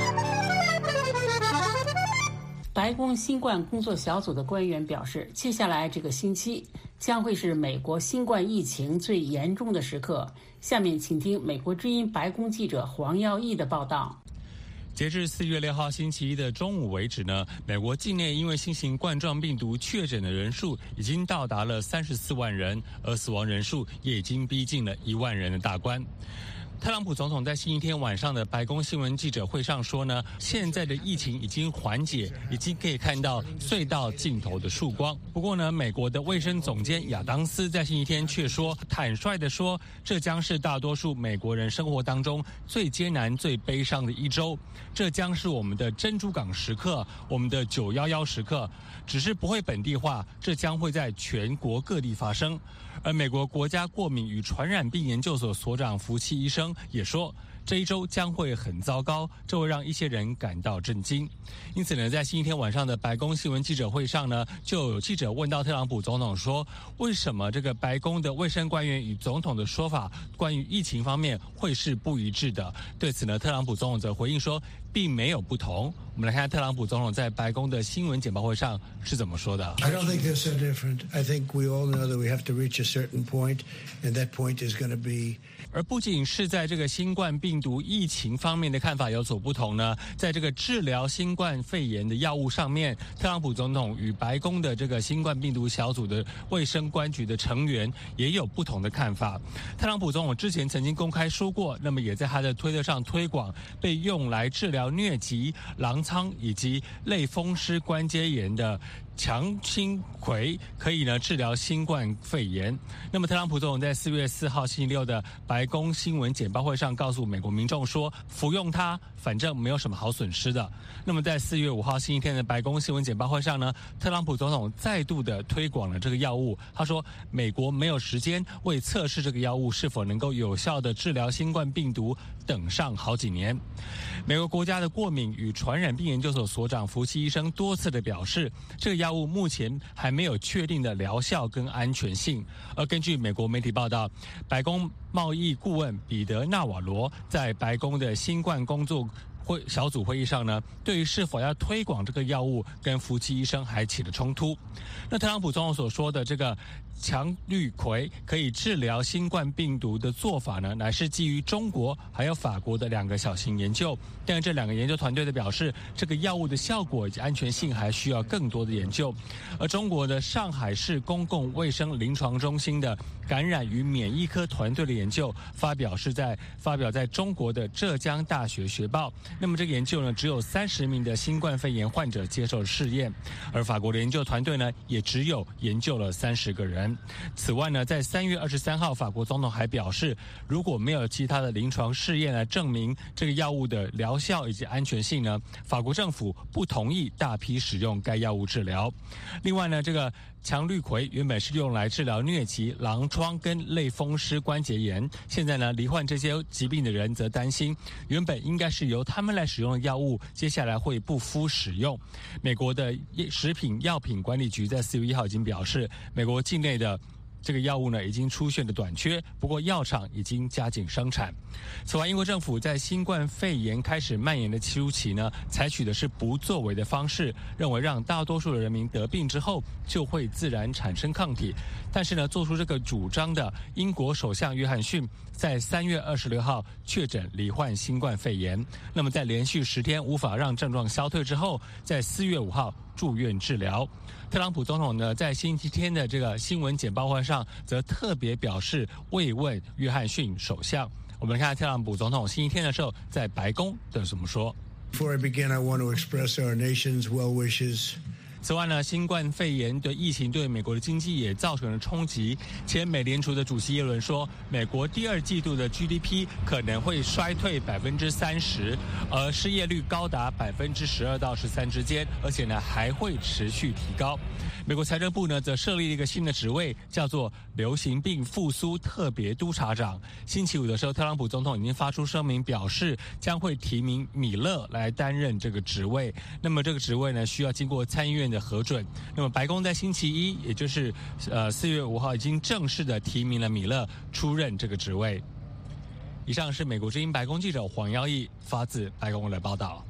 白宫新冠工作小组的官员表示，接下来这个星期将会是美国新冠疫情最严重的时刻。下面请听美国之音白宫记者黄耀义的报道。 截至四月六号星期一的中午为止呢，美国境内因为新型冠状病毒确诊的人数已经到达了三十四万人，而死亡人数也已经逼近了一万人的大关。特朗普总统在星期天晚上的白宫新闻记者会上说呢，现在的疫情已经缓解，已经可以看到隧道尽头的曙光。不过呢，美国的卫生总监亚当斯在星期天却说，坦率地说，这将是大多数美国人生活当中最艰难、最悲伤的一周。这将是我们的珍珠港时刻，我们的九一一时刻，只是不会本地化，这将会在全国各地发生。而美国国家过敏与传染病研究所所长福奇医生也说，这一周将会很糟糕，这会让一些人感到震惊。因此呢，在星期天晚上的白宫新闻记者会上呢，就有记者问到特朗普总统说，为什么这个白宫的卫生官员与总统的说法关于疫情方面会是不一致的？对此呢，特朗普总统则回应说，并没有不同。我们来看特朗普总统在白宫的新闻简报会上是怎么说的。 I don't think they're so different. I think we all know that we have to reach a certain point, and that point is going to be 而不仅是在这个新冠病毒疫情方面的看法有所不同呢，在这个治疗新冠肺炎的药物上面，特朗普总统与白宫的这个新冠病毒小组的卫生官局的成员也有不同的看法。特朗普总统之前曾经公开说过，那么也在他的推特上推广被用来治疗疟疾、狼疮以及类风湿关节炎的强心葵可以呢治疗新冠肺炎。那么特朗普总统在四月四号星期六的白宫新闻简报会上告诉美国民众说，服用它反正没有什么好损失的。那么在四月五号星期天的白宫新闻简报会上呢，特朗普总统再度的推广了这个药物。他说，美国没有时间为测试这个药物是否能够有效的治疗新冠病毒等上好几年。美国国家的过敏与传染病研究所所长福奇医生多次的表示，这个药物目前还没有确定的疗效跟安全性。而根据美国媒体报道，白宫贸易顾问彼得纳瓦罗在白宫的新冠工作会小组会议上呢，对于是否要推广这个药物，跟福奇医生还起了冲突。那特朗普总统所说的这个羟氯喹可以治疗新冠病毒的做法呢，乃是基于中国还有法国的两个小型研究，但这两个研究团队的表示，这个药物的效果以及安全性还需要更多的研究。而中国的上海市公共卫生临床中心的感染与免疫科团队的研究发表是在发表在中国的浙江大学学报。那么这个研究呢，只有三十名的新冠肺炎患者接受试验，而法国的研究团队呢，也只有研究了三十个人。此外呢，在三月二十三号，法国总统还表示，如果没有其他的临床试验来证明这个药物的疗效以及安全性呢，法国政府不同意大批使用该药物治疗。另外呢，这个羟氯喹原本是用来治疗疟疾、狼疮跟类风湿关节炎，现在呢，罹患这些疾病的人则担心，原本应该是由他们来使用的药物，接下来会不敷使用。美国的食品药品管理局在四月一号已经表示，美国境内的这个药物呢已经出现了短缺，不过药厂已经加紧生产。此外，英国政府在新冠肺炎开始蔓延的初期呢，采取的是不作为的方式，认为让大多数的人民得病之后就会自然产生抗体。但是呢，做出这个主张的英国首相约翰逊在三月二十六号确诊罹患新冠肺炎。那么在连续十天无法让症状消退之后，在四月五号住院治疗。特朗普总统呢，在星期天的这个新闻简报会上，则特别表示慰问约翰逊首相。我们看特朗普总统星期天的时候在白宫的怎么说。 Before I begin, I want to express our nation's well wishes. 此外呢，新冠肺炎的疫情对美国的经济也造成了冲击。前美联储的主席耶伦说，美国第二季度的 G D P 可能会衰退百分之三十，而失业率高达百分之十二到十三之间，而且呢还会持续提高。美国财政部呢则设立了一个新的职位，叫做流行病复苏特别督察长。星期五的时候，特朗普总统已经发出声明，表示将会提名米勒来担任这个职位。那么这个职位呢，需要经过参议院的核准。那么白宫在星期一，也就是呃四月五号，已经正式的提名了米勒出任这个职位。以上是美国之音白宫记者黄耀义发自白宫的报道。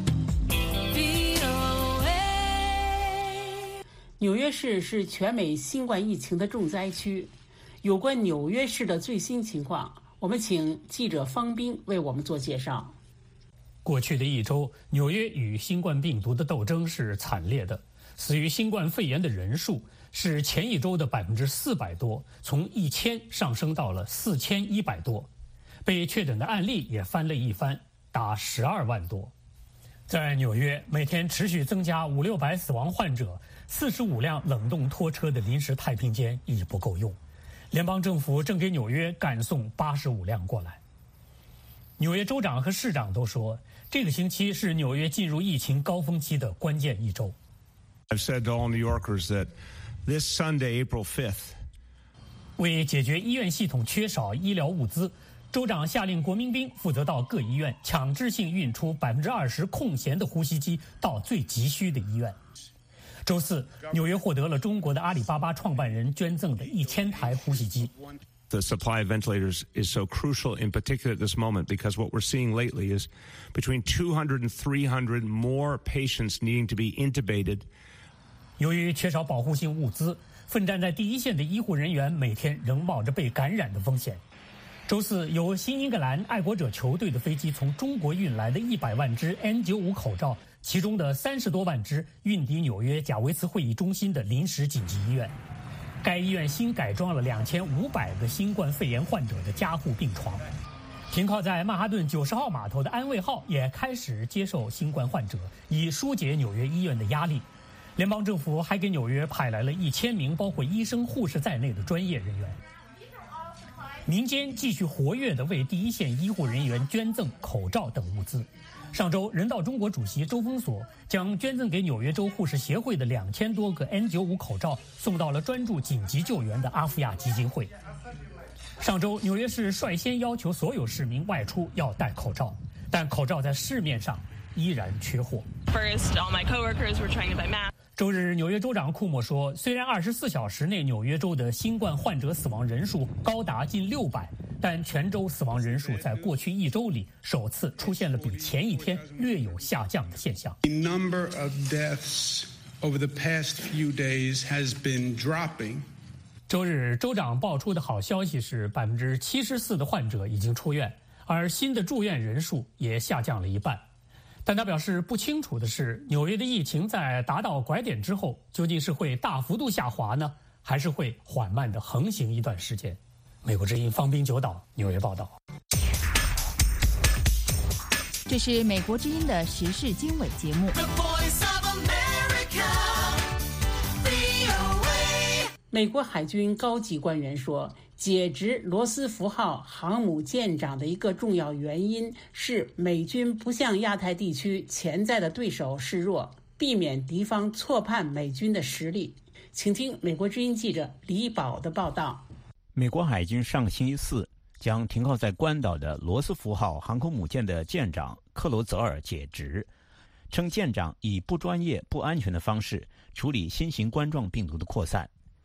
纽约市是全美新冠疫情的重灾区。有关纽约市的最新情况，我们请记者方斌为我们做介绍。 过去的一周，纽约与新冠病毒的斗争是惨烈的，死于新冠肺炎的人数是前一周的百分之四百多，从一千上升到了四千一百多，被确诊的案例也翻了一番，达十二万多。在纽约，每天持续增加五六百死亡患者，四十五辆冷冻拖车的临时太平间已不够用，联邦政府正给纽约赶送八十五辆过来。纽约州长和市长都说，这个星期是纽约进入疫情高峰期的关键一周。 I've said to all New Yorkers that this Sunday, April fifth, 为解决医院系统缺少医疗物资，州长下令国民兵负责到各医院强制性运出百分之二十空闲的呼吸机到最急需的医院。周四，纽约获得了中国的阿里巴巴创办人捐赠的一千台呼吸机。 The supply of ventilators is so crucial, in particular at this moment, because what we're seeing lately is between two hundred and three hundred more patients needing to be intubated. 由于缺少保护性物资，奋战在第一线的医护人员每天仍冒着被感染的风险。周四，由新英格兰爱国者球队的飞机从中国运来的一百万只 N 九十五 口罩，其中的三十多万只运抵纽约贾维茨会议中心的临时紧急医院。该医院新改装了两千五百个新冠肺炎患者的加护病床。停靠在曼哈顿九十号码头的安慰号也开始接受新冠患者，以疏解纽约医院的压力。联邦政府还给纽约派来了一千名包括医生、护士在内的专业人员。民间继续活跃地为第一线医护人员捐赠口罩等物资。上周，人道中国主席周峰锁将捐赠给纽约州护士协会的两千多个 N 九十五 口罩送到了专注紧急救援的阿夫亚基金会。上周，纽约市率先要求所有市民外出要戴口罩，但口罩在市面上依然缺货。 First, all my coworkers were trying to buy masks. 周日，纽约州长库莫说，虽然二十四小时内纽约州的新冠患者死亡人数高达近六百，但全州死亡人数在过去一周里首次出现了比前一天略有下降的现象。 The number of deaths over the past few days has been dropping. 周日，州长爆出的好消息是，百分之七十四的患者已经出院，而新的住院人数也下降了一半。但他表示，不清楚的是，纽约的疫情在达到拐点之后，究竟是会大幅度下滑呢，还是会缓慢地横行一段时间？美国之音方滨九岛纽约报道。 这是美国之音的时事经纬节目。 美国海军高级官员说，解职罗斯福号航母舰长的一个重要原因是美军不向亚太地区潜在的对手示弱，避免敌方错判美军的实力。请听美国之音记者李宝的报道。 美国海军上星期四将停靠在关岛的罗斯福号航空母舰的舰长克罗泽尔解职，称舰长以不专业、不安全的方式处理新型冠状病毒的扩散。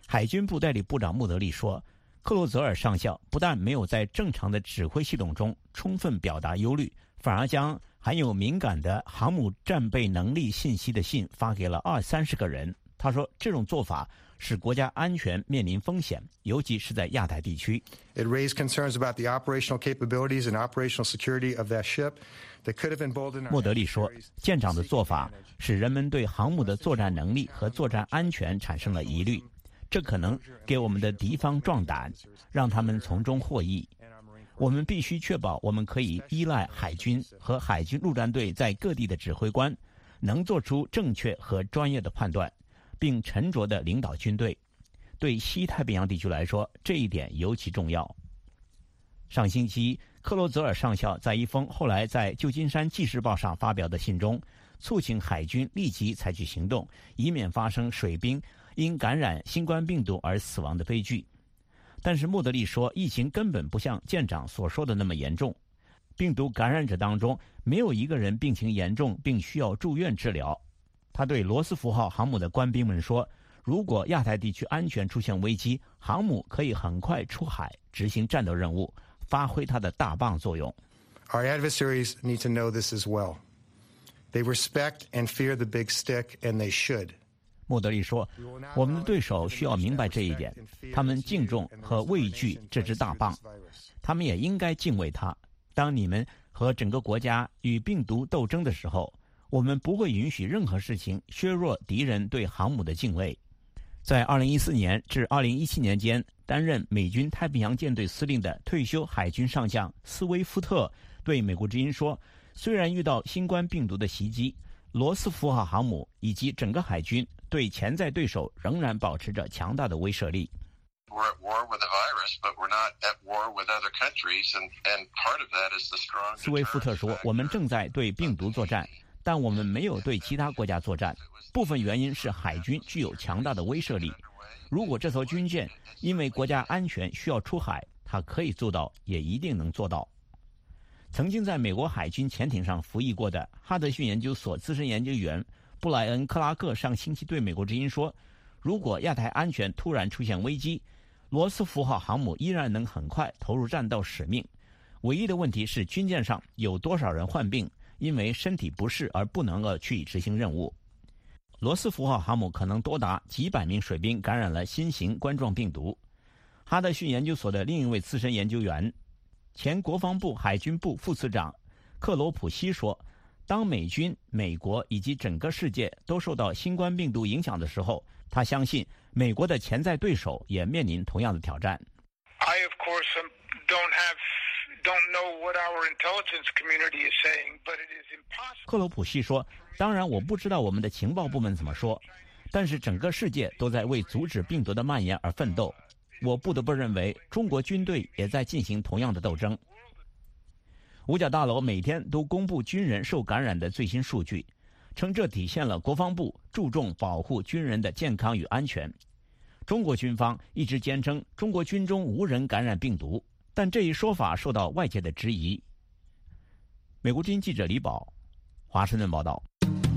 海军部代理部长穆德利说，克罗泽尔上校不但没有在正常的指挥系统中充分表达忧虑，反而将含有敏感的航母战备能力信息的信发给了二三十个人。他说，这种做法使国家安全面临风险，尤其是在亚太地区。 It raised concerns about the operational capabilities and operational security of that ship that could have emboldened our 莫德利说，舰长的做法使人们对航母的作战能力和作战安全产生了疑虑，这可能给我们的敌方壮胆，让他们从中获益。我们必须确保我们可以依赖海军和海军陆战队在各地的指挥官能做出正确和专业的判断，并沉着地领导军队。对西太平洋地区来说，这一点尤其重要。上星期，克罗泽尔上校在一封后来在旧金山纪事报上发表的信中，促请海军立即采取行动，以免发生水兵因感染新冠病毒而死亡的悲剧。但是莫德利说，疫情根本不像舰长所说的那么严重，病毒感染者当中没有一个人病情严重并需要住院治疗。他对罗斯福号航母的官兵们说，如果亚太地区安全出现危机，航母可以很快出海执行战斗任务，发挥它的大棒作用。 Our adversaries need to know this as well. They respect and fear the big stick, and they should. 莫德利说，我们的对手需要明白这一点，他们敬重和畏惧这只大棒，他们也应该敬畏它。当你们和整个国家与病毒斗争的时候，我们不会允许任何事情削弱敌人对航母的敬畏。在二零一四年至二零一七年间，担任美军太平洋舰队司令的退休海军上将斯威夫特对美国之音说，虽然遇到新冠病毒的袭击，罗斯福号航母以及整个海军对潜在对手仍然保持着强大的威慑力。 We're at war with the virus, but we're not at war with other countries, and, and part of that is the strong. 斯威夫特说，我们正在对病毒作战，但我们没有对其他国家作战，部分原因是海军具有强大的威慑力。如果这艘军舰因为国家安全需要出海，它可以做到，也一定能做到。曾经在美国海军潜艇上服役过的哈德逊研究所资深研究员布莱恩·克拉克上星期对美国之音说，如果亚太安全突然出现危机，罗斯福号航母依然能很快投入战斗使命。唯一的问题是军舰上有多少人患病，因为身体不适而不能够去执行任务。罗斯福号航母可能多达几百名水兵感染了新型冠状病毒。哈德逊研究所的另一位资深研究员，前国防部海军部副次长克罗普西说，当美军、美国以及整个世界都受到新冠病毒影响的时候，他相信美国的潜在对手也面临同样的挑战。 I, of course, don't have, don't know what our intelligence community is saying, but it is impossible. 克罗普西说，当然我不知道我们的情报部门怎么说，但是整个世界都在为阻止病毒的蔓延而奋斗。我不得不认为，中国军队也在进行同样的斗争。五角大楼每天都公布军人受感染的最新数据，称这体现了国防部注重保护军人的健康与安全。中国军方一直坚称中国军中无人感染病毒，但这一说法受到外界的质疑。美国之音记者李宝，华盛顿报道。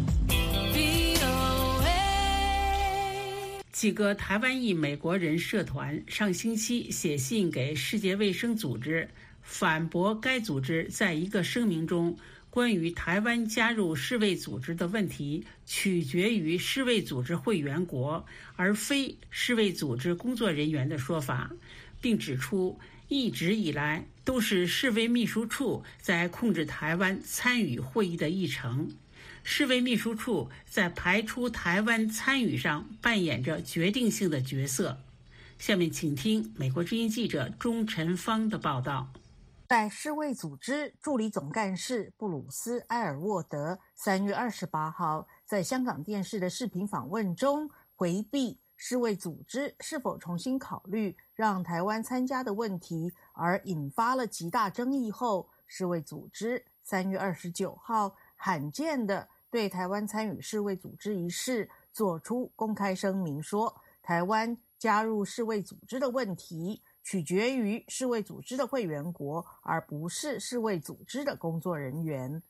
几个台湾裔美国人社团上星期写信给世界卫生组织，反驳该组织在一个声明中关于台湾加入世卫组织的问题取决于世卫组织会员国而非世卫组织工作人员的说法，并指出一直以来都是世卫秘书处在控制台湾参与会议的议程。世卫秘书处在排除台湾参与上扮演着决定性的角色。下面请听美国之音记者钟晨芳的报道。 在世卫组织助理总干事布鲁斯·埃尔沃德三月二十八号在香港电视的视频访问中回避世卫组织是否重新考虑让台湾参加的问题，而引发了极大争议后，世卫组织三月二十九号罕见的对台湾参与世卫组织一事做出公开声明，说台湾加入世卫组织的问题取决于世卫组织的会员国，而不是世卫组织的工作人员。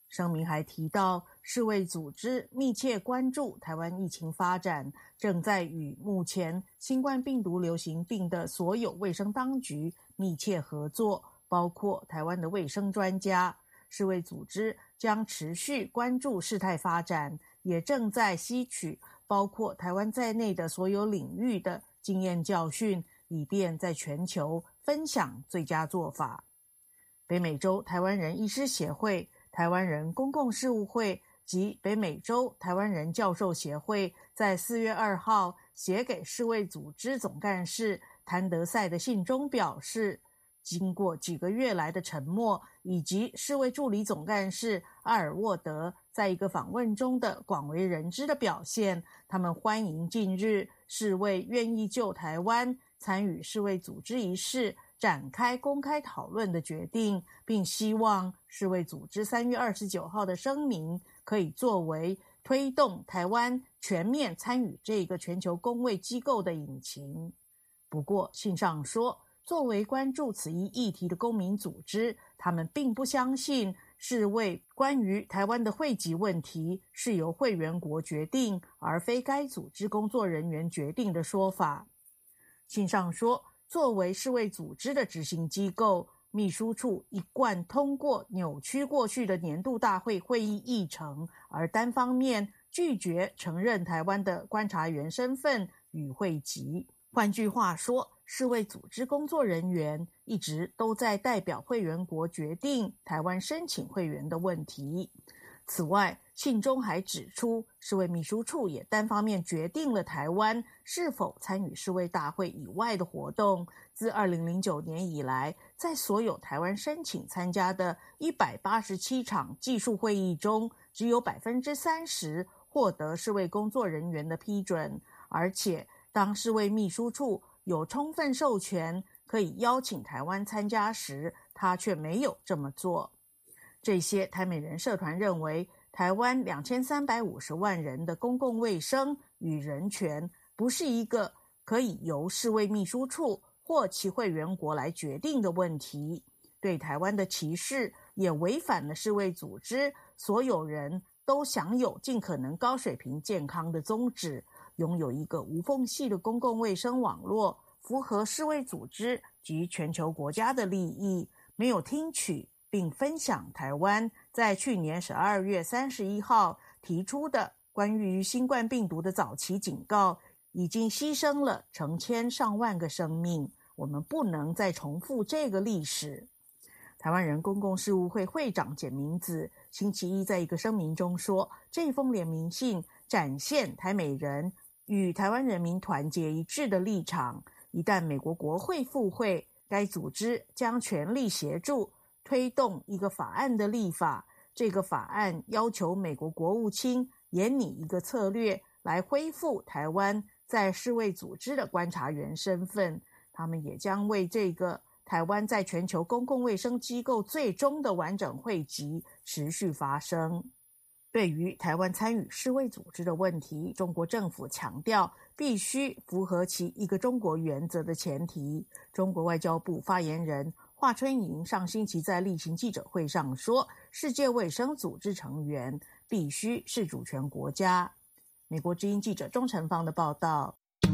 声明还提到，世卫组织密切关注台湾疫情发展，正在与目前新冠病毒流行病的所有卫生当局密切合作，包括台湾的卫生专家。世卫组织将持续关注事态发展，也正在吸取包括台湾在内的所有领域的经验教训，以便在全球分享最佳做法。北美洲台湾人医师协会、台湾人公共事务会及北美洲台湾人教授协会在四月二号写给世卫组织总干事谭德赛的信中表示，经过几个月来的沉默，以及世卫助理总干事阿尔沃德在一个访问中的广为人知的表现，他们欢迎近日世卫愿意就台湾参与世卫组织一事展开公开讨论的决定，并希望世卫组织三月二十九号的声明可以作为推动台湾全面参与这个全球公卫机构的引擎。不过信上说，作为关注此一议题的公民组织，他们并不相信世卫关于台湾的惠及问题是由会员国决定，而非该组织工作人员决定的说法。信上说，作为世卫组织的执行机构，秘书处一贯通过扭曲过去的年度大会会议议程，而单方面拒绝承认台湾的观察员身份与会籍。换句话说，世卫组织工作人员一直都在代表会员国决定台湾申请会员的问题。此外，信中还指出，世卫秘书处也单方面决定了台湾是否参与世卫大会以外的活动。自二零零九年以来，在所有台湾申请参加的一百八十七场技术会议中，只有 百分之三十 获得世卫工作人员的批准，而且当世卫秘书处有充分授权可以邀请台湾参加时，他却没有这么做。这些台美人社团认为，台湾两千三百五十万人的公共卫生与人权不是一个可以由世卫秘书处或其会员国来决定的问题。对台湾的歧视也违反了世卫组织所有人都享有尽可能高水平健康的宗旨，拥有一个无缝隙的公共卫生网络，符合世卫组织及全球国家的利益，没有听取并分享台湾在去年十二月三十一号提出的关于新冠病毒的早期警告，已经牺牲了成千上万个生命，我们不能再重复这个历史。台湾人公共事务会会长简明子星期一在一个声明中说，这封联名信展现台美人与台湾人民团结一致的立场，一旦美国国会复会，该组织将全力协助推动一个法案的立法。这个法案要求美国国务卿研拟一个策略来恢复台湾在世卫组织的观察员身份，他们也将为这个台湾在全球公共卫生机构最终的完整会籍持续发声。对于台湾参与世卫组织的问题，中国政府强调必须符合其一个中国原则的前提。中国外交部发言人华春莹上星期在例行记者会上说，世界卫生组织成员必须是主权国家。美国之音记者钟成芳的报道。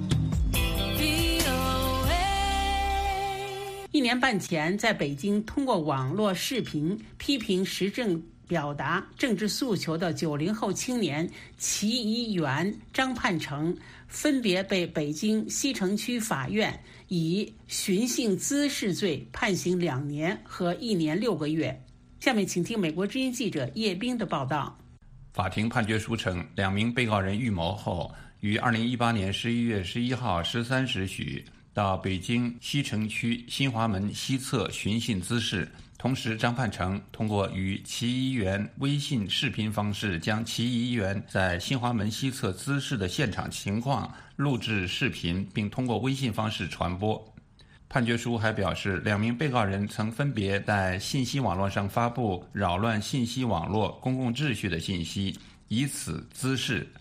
一年半前，在北京通过网络视频批评时政表达政治诉求的九零后青年齐怡元、张盼成分别被北京西城区法院以寻衅滋事罪判刑两年和一年六个月。下面请听美国之音记者叶冰的报道。 法庭判决书称，两名被告人预谋后，于二零一八年十一月十一号十三时许到北京西城区新华门西侧寻衅滋事。同时，张盼成通过与齐怡元微信视频方式，将齐怡元在新华门西侧滋事的现场情况录制视频，并通过微信方式传播。判决书还表示，两名被告人曾分别在信息网络上发布扰乱信息网络公共秩序的信息，以此滋事。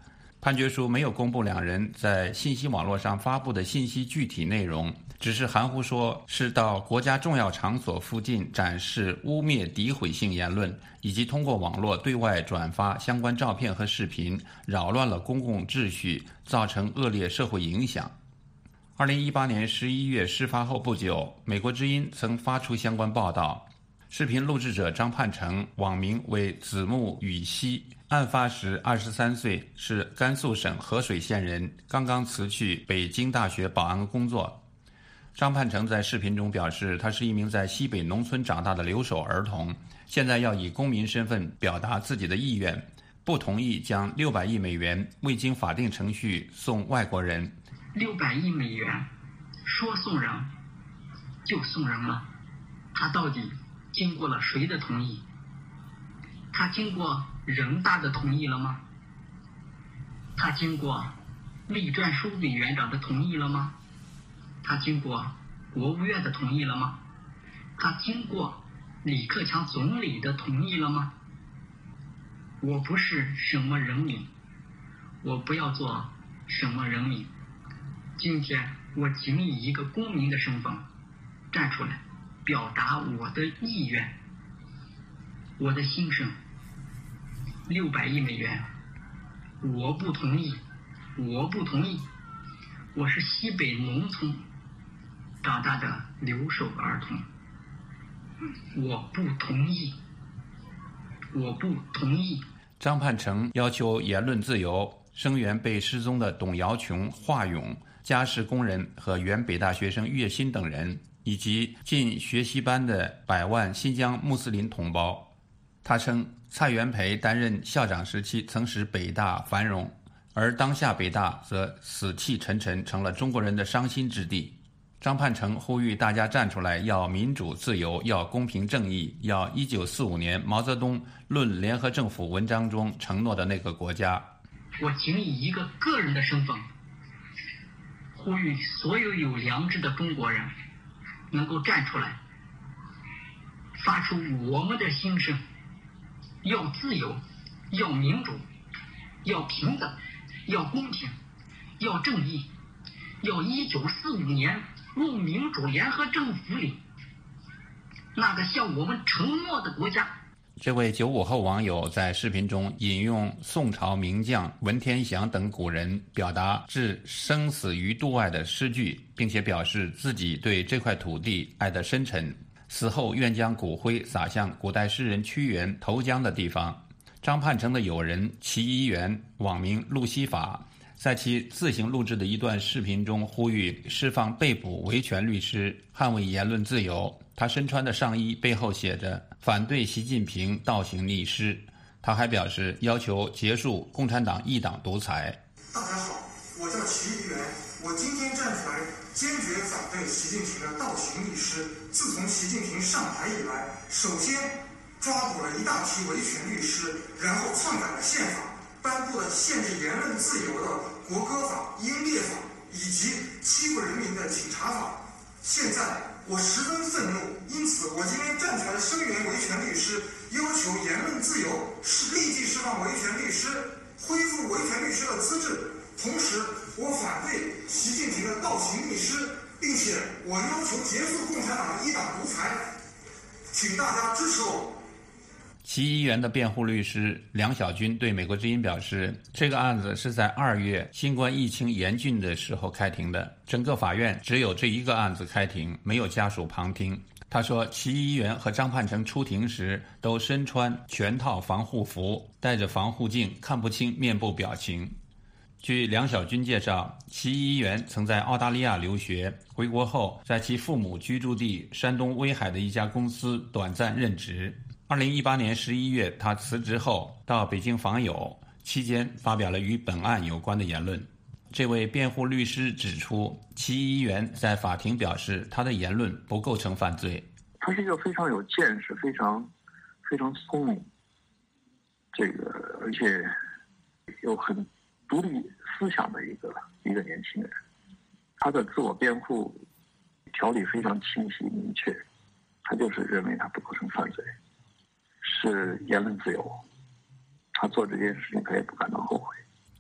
判决书没有公布两人在信息网络上发布的信息具体内容，只是含糊说是到国家重要场所附近展示污蔑诋毁性言论，以及通过网络对外转发相关照片和视频，扰乱了公共秩序，造成恶劣社会影响。二零一八年十一月事发后不久，美国之音曾发出相关报道。视频录制者张盼成，网名为子木羽西，案发时二十三岁，是甘肃省合水县人，刚刚辞去北京大学保安工作。张盼成在视频中表示，他是一名在西北农村长大的留守儿童，现在要以公民身份表达自己的意愿，不同意将六百亿美元未经法定程序送外国人。 六百亿美元，说送人就送人了，他到底经过了谁的同意？他经过人大的同意了吗？他经过栗战书委员长的同意了吗？他经过国务院的同意了吗？他经过李克强总理的同意了吗？我不是什么人民，我不要做什么人民。今天我仅以一个公民的身份站出来，表达我的意愿，我的心声。六百亿美元，我不同意，我不同意。我是西北农村长大的留守儿童，我不同意，我不同意。 张盼成要求言论自由，声援被失踪的董瑶琼、华勇、家事工人和原北大学生岳鑫等人，以及进学习班的百万新疆穆斯林同胞。他称，蔡元培担任校长时期曾使北大繁荣，而当下北大则死气沉沉，成了中国人的伤心之地。张盼成呼吁大家站出来，要民主自由，要公平正义，要一九四五年毛泽东《论联合政府》文章中承诺的那个国家。 我仅以一个个人的身份，呼吁所有有良知的中国人能够站出来，发出我们的心声，要自由，要民主，要平等，要公平，要正义，要一九四五年入民主联合政府里那个向我们承诺的国家。 这位九五后网友在视频中引用宋朝名将文天祥等古人表达置生死于度外的诗句，并且表示自己对这块土地爱得深沉，死后愿将骨灰撒向古代诗人屈原投江的地方。张盼成的友人齐一元，网名路西法，在其自行录制的一段视频中呼吁释放被捕维权律师，捍卫言论自由。他身穿的上衣背后写着反对习近平倒行逆施。他还表示要求结束共产党一党独裁。 大家好，我叫齐一元，我今天站出来坚决反对习近平的倒行逆施。自从习近平上台以来，首先抓捕了一大批维权律师，然后篡改了宪法，颁布了限制言论自由的国歌法、英烈法以及欺负人民的警察法。现在我十分愤怒，因此我今天站出来声援维权律师，要求言论自由，是立即释放维权律师，恢复维权律师的资质。同时，我反对习近平的倒行逆施，并且我要求结束共产党的一党独裁，请大家支持我。 齐一元的辩护律师梁小军对美国之音表示，这个案子是在二月新冠疫情严峻的时候开庭的，整个法院只有这一个案子开庭，没有家属旁听。他说，齐一元和张盼成出庭时都身穿全套防护服，戴着防护镜，看不清面部表情。据梁小军介绍，齐一元曾在澳大利亚留学，回国后在其父母居住地山东威海的一家公司短暂任职。二零一八年十一月，他辞职后到北京访友，期间发表了与本案有关的言论。这位辩护律师指出，齐一元在法庭表示，他的言论不构成犯罪。 他是一个非常有见识、非常非常聪明，这个而且有很独立思想的一个一个年轻人。他的自我辩护条理非常清晰明确，他就是认为他不构成犯罪。是言论自由，他做这件事情他也不感到后悔。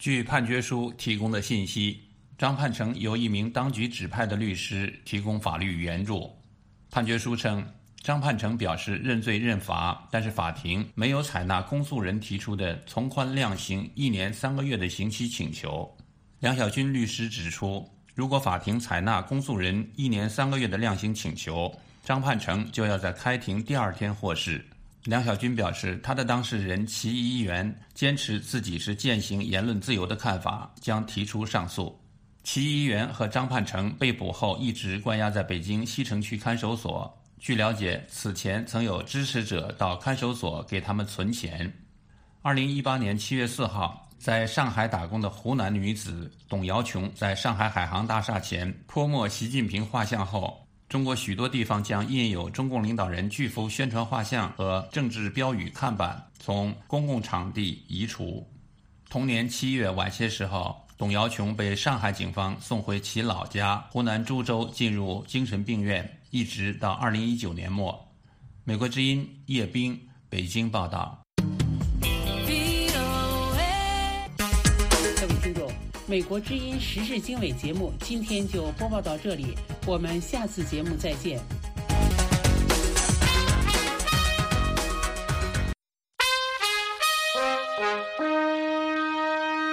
据判决书提供的信息，张盼成由一名当局指派的律师提供法律援助。判决书称，张盼成表示认罪认罚，但是法庭没有采纳公诉人提出的从宽量刑一年三个月的刑期请求。梁小军律师指出，如果法庭采纳公诉人一年三个月的量刑请求，张盼成就要在开庭第二天获释。梁小军表示，他的当事人其议员坚持自己是践行言论自由的看法，将提出上诉。其议员和张盼成被捕后一直关押在北京西城区看守所。据了解，此前曾有支持者到看守所给他们存钱。二零一八年七月四号，在上海打工的湖南女子董瑶琼在上海海航大厦前泼墨习近平画像后，中国许多地方将印有中共领导人巨幅宣传画像和政治标语看板从公共场地移除。同年七月晚些时候，董瑶琼被上海警方送回其老家湖南株洲，进入精神病院，一直到二零一九年末。美国之音叶冰北京报道。 各位听众，美国之音时事经纬节目今天就播报到这里，我们下次节目再见。